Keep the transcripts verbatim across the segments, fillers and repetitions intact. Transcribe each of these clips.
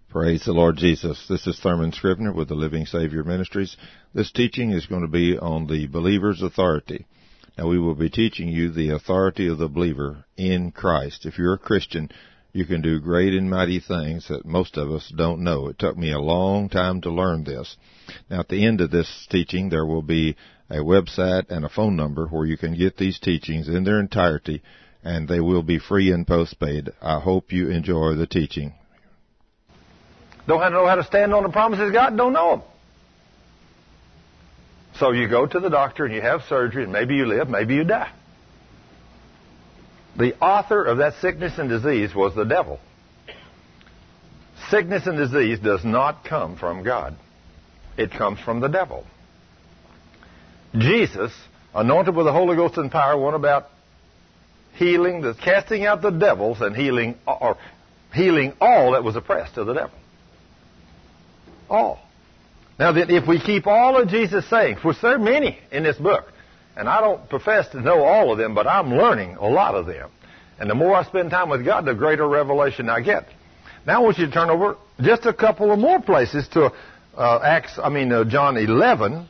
Praise the Lord Jesus. This is Thurman Scrivener with the Living Savior Ministries. This teaching is going to be on the believer's authority. Now, we will be teaching you the authority of the believer in Christ. If you're a Christian, you can do great and mighty things that most of us don't know. It took me a long time to learn this. Now, at the end of this teaching, there will be a website and a phone number where you can get these teachings in their entirety, and they will be free and postpaid. I hope you enjoy the teaching. Don't know how to stand on the promises of God, don't know them. So you go to the doctor and you have surgery, and maybe you live, maybe you die. The author of that sickness and disease was the devil. Sickness and disease does not come from God. It comes from the devil. Jesus, anointed with the Holy Ghost and power, went about healing, the, casting out the devils and healing, or healing all that was oppressed of the devil. All. Now, then, if we keep all of Jesus' sayings, which there are many in this book, and I don't profess to know all of them, but I'm learning a lot of them. And the more I spend time with God, the greater revelation I get. Now I want you to turn over just a couple of more places to uh, Acts. I mean uh, John eleven,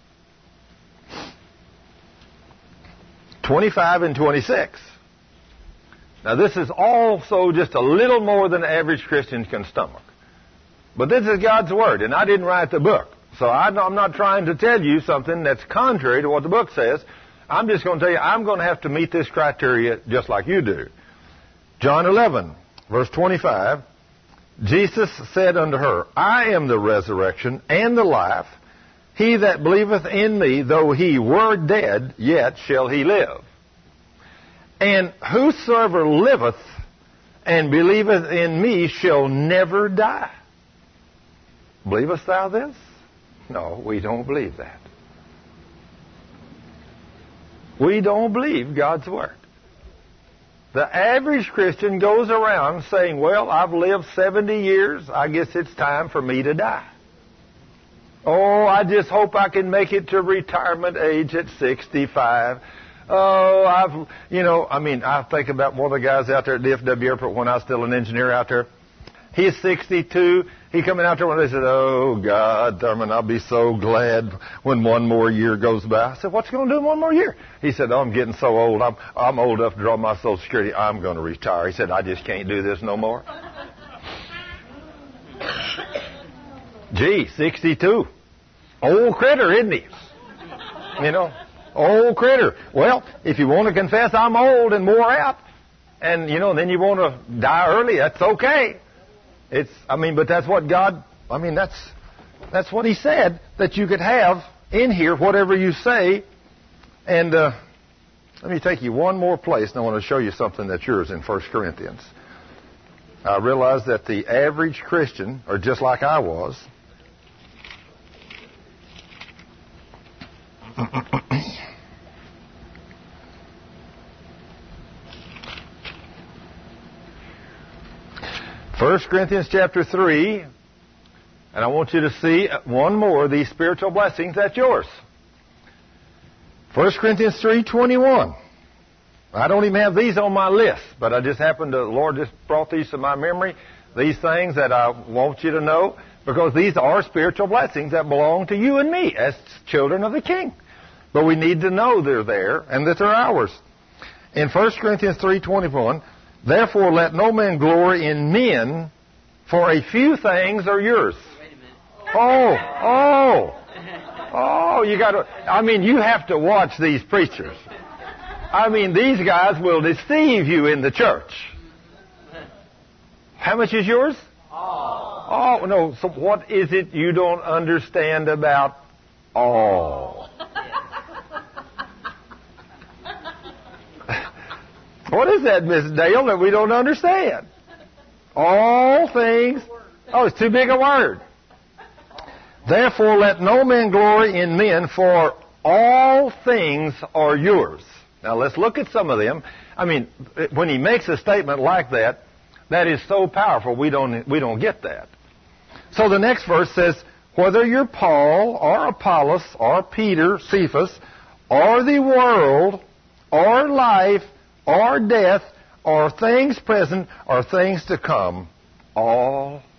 twenty-five and twenty-six. Now this is also just a little more than the average Christian can stomach. But this is God's Word, and I didn't write the book. So I'm not trying to tell you something that's contrary to what the book says. I'm just going to tell you, I'm going to have to meet this criteria just like you do. John eleven, verse twenty-five, Jesus said unto her, I am the resurrection and the life. He that believeth in me, though he were dead, yet shall he live. And whosoever liveth and believeth in me shall never die. Believest thou this? No, we don't believe that. We don't believe God's Word. The average Christian goes around saying, well, I've lived seventy years. I guess it's time for me to die. Oh, I just hope I can make it to retirement age at sixty-five. Oh, I've, you know, I mean, I think about one of the guys out there at D F W Airport when I was still an engineer out there. He's sixty-two. He coming out there one day and said, oh, God, Thurman, I'll be so glad when one more year goes by. I said, what's going to do in one more year? He said, oh, I'm getting so old. I'm, I'm old enough to draw my Social Security. I'm going to retire. He said, I just can't do this no more. Gee, sixty-two. Old critter, isn't he? You know, old critter. Well, if you want to confess I'm old and wore out, and, you know, then you want to die early, that's okay. It's, I mean, but that's what God, I mean, that's, that's what He said, that you could have in here whatever you say. And uh, let me take you one more place, and I want to show you something that's yours in First Corinthians. I realize that the average Christian, or just like I was, First Corinthians chapter three, and I want you to see one more of these spiritual blessings. That's yours. First Corinthians three twenty-one. I don't even have these on my list, but I just happened to, the Lord just brought these to my memory, these things that I want you to know, because these are spiritual blessings that belong to you and me as children of the King. But we need to know they're there and that they're ours. In First Corinthians three twenty-one, therefore let no man glory in men, for a few things are yours. Wait a minute. Oh, oh, oh, you got to, I mean, you have to watch these preachers. I mean, these guys will deceive you in the church. How much is yours? All. Oh, no, so what is it you don't understand about all? What is that, Miss Dale, that we don't understand? All things. Oh, it's too big a word. Therefore, let no man glory in men, for all things are yours. Now, let's look at some of them. I mean, when he makes a statement like that, that is so powerful, we don't, we don't get that. So the next verse says, whether you're Paul or Apollos or Peter, Cephas, or the world, or life, or death, or things present, or things to come, all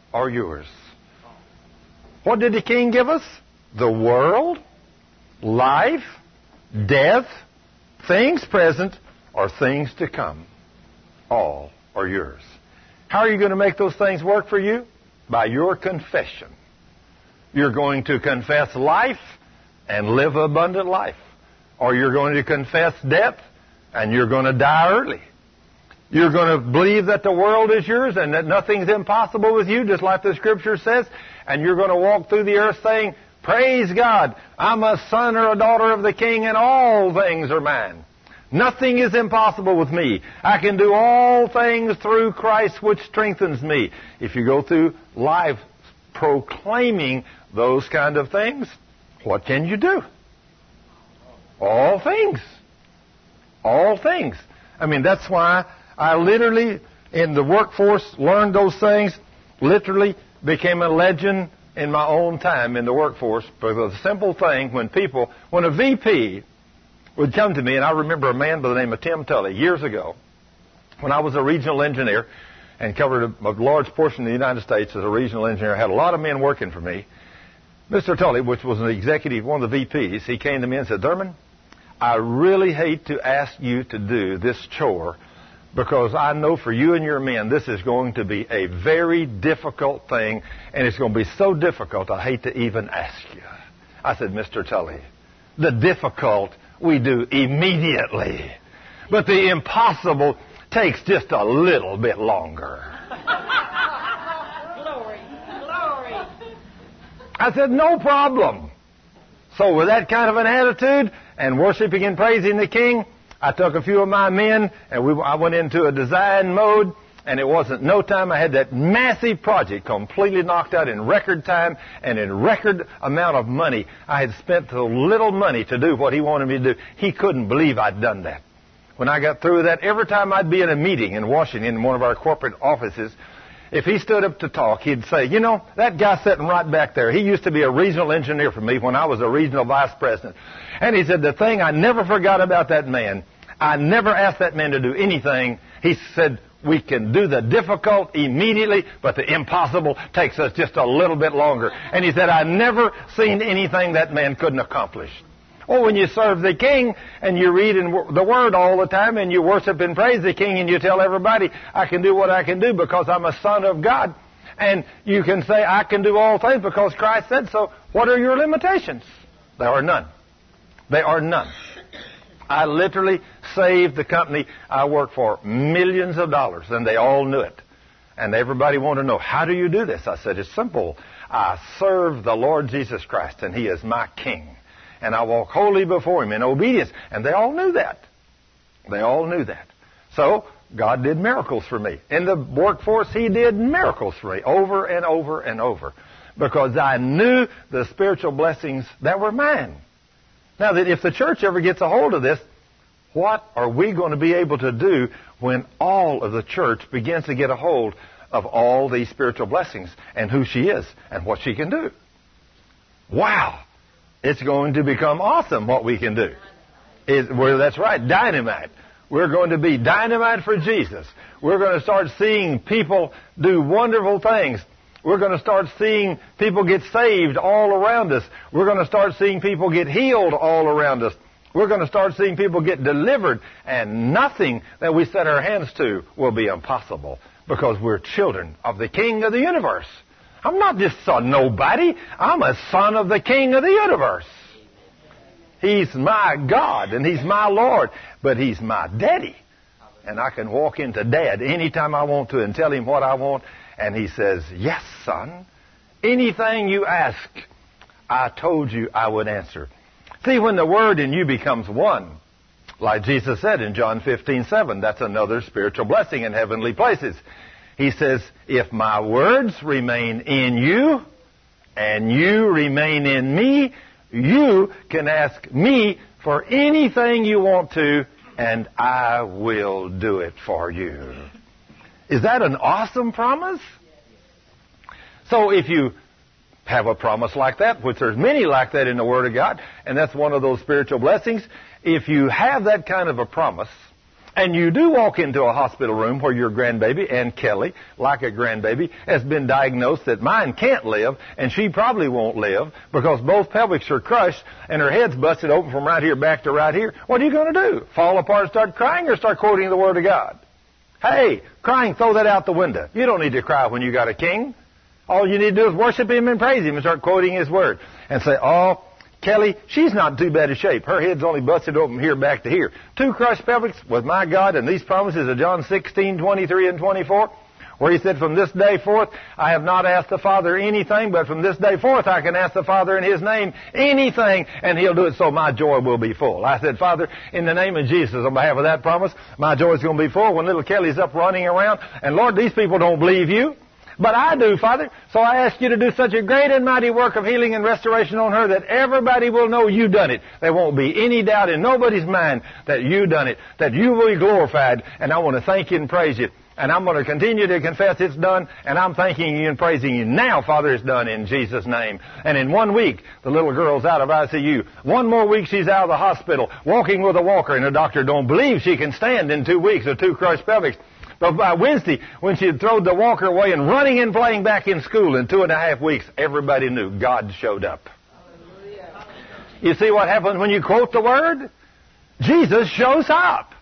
are yours. What did the King give us? The world, life, death, things present, or things to come. All are yours. How are you going to make those things work for you? By your confession. You're going to confess life and live abundant life. Or you're going to confess death and you're going to die early. You're going to believe that the world is yours and that nothing's impossible with you, just like the Scripture says. And you're going to walk through the earth saying, praise God, I'm a son or a daughter of the King and all things are mine. Nothing is impossible with me. I can do all things through Christ which strengthens me. If you go through life proclaiming those kind of things, what can you do? All things. All things. I mean, that's why I literally, in the workforce, learned those things, literally became a legend in my own time in the workforce. Because a simple thing, when people, when a V P would come to me, and I remember a man by the name of Tim Tully years ago, when I was a regional engineer and covered a, a large portion of the United States as a regional engineer, I had a lot of men working for me. Mister Tully, which was an executive, one of the V Ps, he came to me and said, Thurman, I really hate to ask you to do this chore because I know for you and your men this is going to be a very difficult thing, and it's going to be so difficult I hate to even ask you. I said, Mister Tully, the difficult we do immediately, but the impossible takes just a little bit longer. Glory, glory. I said, no problem. So with that kind of an attitude and worshiping and praising the King, I took a few of my men and we, I went into a design mode, and it wasn't no time I had that massive project completely knocked out in record time and in record amount of money. I had spent the little money to do what he wanted me to do. He couldn't believe I'd done that. When I got through with that, every time I'd be in a meeting in Washington in one of our corporate offices, if he stood up to talk, he'd say, you know, that guy sitting right back there, he used to be a regional engineer for me when I was a regional vice president. And he said, the thing I never forgot about that man, I never asked that man to do anything. He said, we can do the difficult immediately, but the impossible takes us just a little bit longer. And he said, I never seen anything that man couldn't accomplish. Oh, when you serve the King and you read in the Word all the time and you worship and praise the King and you tell everybody, I can do what I can do because I'm a son of God. And you can say, I can do all things because Christ said so. What are your limitations? There are none. There are none. I literally saved the company I worked for millions of dollars, and they all knew it. And everybody wanted to know, how do you do this? I said, it's simple. I serve the Lord Jesus Christ, and He is my King. And I walk wholly before Him in obedience. And they all knew that. They all knew that. So God did miracles for me. In the workforce, He did miracles for me over and over and over. Because I knew the spiritual blessings that were mine. Now, that if the church ever gets a hold of this, what are we going to be able to do when all of the church begins to get a hold of all these spiritual blessings and who she is and what she can do? Wow! It's going to become awesome what we can do. It, well, that's right, dynamite. We're going to be dynamite for Jesus. We're going to start seeing people do wonderful things. We're going to start seeing people get saved all around us. We're going to start seeing people get healed all around us. We're going to start seeing people get delivered. And nothing that we set our hands to will be impossible because we're children of the King of the universe. I'm not just a nobody. I'm a son of the King of the universe. He's my God and He's my Lord, but He's my daddy. And I can walk into Dad anytime I want to and tell Him what I want. And He says, yes, son, anything you ask, I told you I would answer. See, when the Word in you becomes one, like Jesus said in John fifteen seven, that's another spiritual blessing in heavenly places. He says, if my words remain in you and you remain in me, you can ask me for anything you want to, and I will do it for you. Is that an awesome promise? So if you have a promise like that, which there's many like that in the Word of God, and that's one of those spiritual blessings, if you have that kind of a promise, and you do walk into a hospital room where your grandbaby, and Kelly, like a grandbaby, has been diagnosed that mine can't live, and she probably won't live because both pelvics are crushed and her head's busted open from right here back to right here, what are you going to do? Fall apart and start crying or start quoting the Word of God? Hey, crying, throw that out the window. You don't need to cry when you got a king. All you need to do is worship Him and praise Him and start quoting His Word. And say, oh, Kelly, she's not in too bad a shape. Her head's only busted open here back to here. Two crushed pelvics with my God and these promises of John sixteen, twenty-three and twenty-four, where He said, from this day forth, I have not asked the Father anything, but from this day forth I can ask the Father in His name anything, and He'll do it so my joy will be full. I said, Father, in the name of Jesus, on behalf of that promise, my joy is going to be full when little Kelly's up running around. And Lord, these people don't believe You. But I do, Father. So I ask You to do such a great and mighty work of healing and restoration on her that everybody will know You done it. There won't be any doubt in nobody's mind that You done it, that You will be glorified. And I want to thank You and praise You. And I'm going to continue to confess it's done, and I'm thanking You and praising You now, Father, it's done in Jesus' name. And in one week, the little girl's out of I C U. One more week, she's out of the hospital, walking with a walker, and the doctor don't believe she can stand in two weeks with two crushed pelvics. But by Wednesday, when she had thrown the walker away and running and playing back in school in two and a half weeks, everybody knew God showed up. Hallelujah. You see what happens when you quote the Word? Jesus shows up.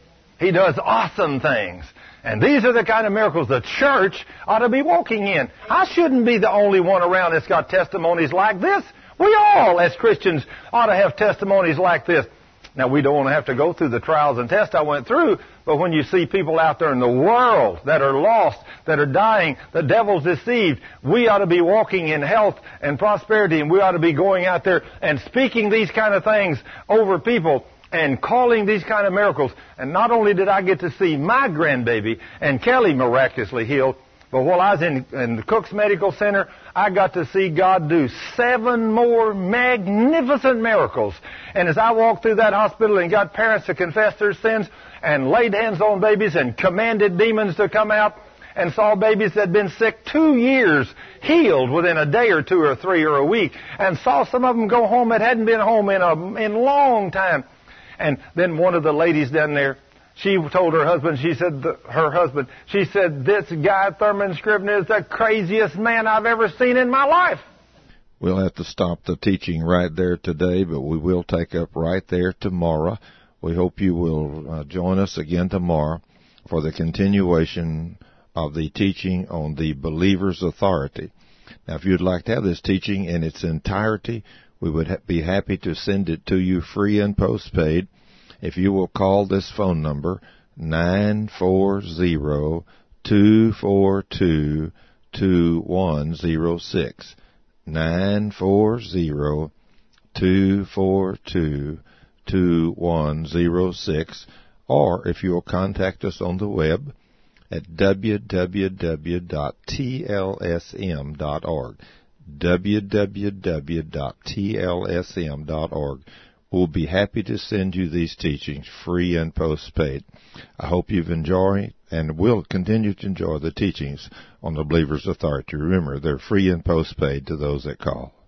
He does awesome things. And these are the kind of miracles the church ought to be walking in. I shouldn't be the only one around that's got testimonies like this. We all, as Christians, ought to have testimonies like this. Now, we don't want to have to go through the trials and tests I went through, but when you see people out there in the world that are lost, that are dying, the devil's deceived, we ought to be walking in health and prosperity, and we ought to be going out there and speaking these kind of things over people and calling these kind of miracles. And not only did I get to see my grandbaby and Kelly miraculously healed, but while I was in, in the Cook's Medical Center, I got to see God do seven more magnificent miracles. And as I walked through that hospital and got parents to confess their sins and laid hands on babies and commanded demons to come out and saw babies that had been sick two years healed within a day or two or three or a week, and saw some of them go home that hadn't been home in a in long time. And then one of the ladies down there, she told her husband, she said, the, her husband, she said, this guy, Thurman Scrivener, is the craziest man I've ever seen in my life. We'll have to stop the teaching right there today, but we will take up right there tomorrow. We hope you will uh, join us again tomorrow for the continuation of the teaching on the believer's authority. Now, if you'd like to have this teaching in its entirety, we would ha- be happy to send it to you free and postpaid. If you will call this phone number, nine four zero, two four two, two one zero six, nine four zero, two four two, two one zero six, or if you will contact us on the web at w w w dot t l s m dot org, w w w dot t l s m dot org. We'll be happy to send you these teachings free and postpaid. I hope you've enjoyed and will continue to enjoy the teachings on the believer's authority. Remember, they're free and postpaid to those that call.